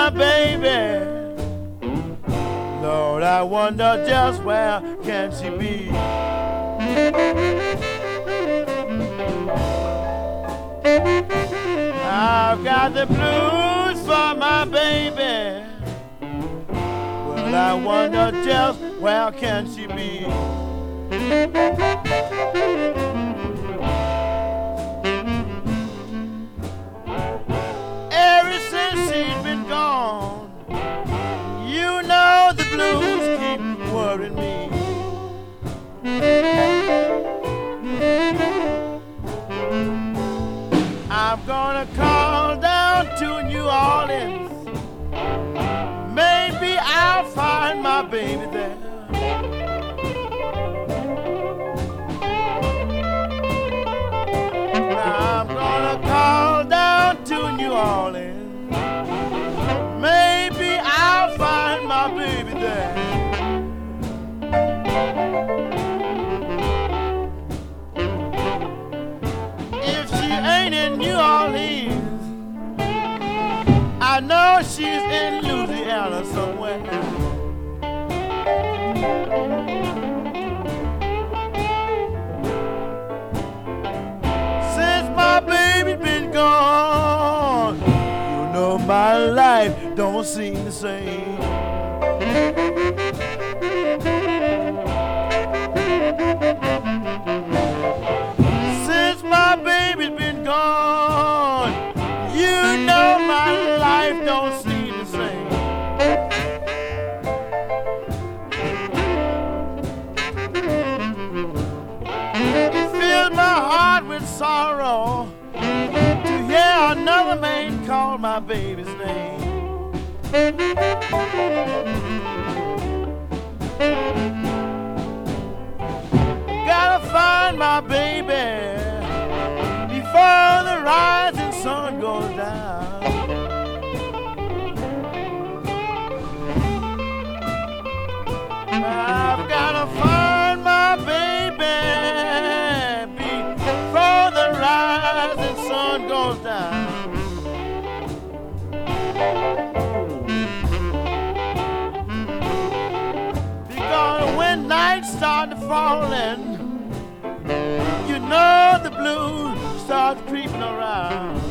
my baby. Lord, I wonder just where can she be? I've got the blues for my baby. Well, I wonder just where can she be? Ever since she's been gone, you know the blues keep worrying me. I'm gonna call down to New Orleans. Maybe I'll find my baby there. I'm gonna call down to New Orleans. Maybe I'll find my baby there. If she ain't in New Orleans, I know she's in Louisiana somewhere. Since my baby been gone, you know my life don't seem the same. Since my baby's been gone, you know my life don't seem the same. It fills my heart with sorrow to hear another man call my baby's name. Gotta find my baby before the rising sun goes down. I've gotta find my baby before the rising sun goes down. Because when night starts falling, you know the blues start creeping around.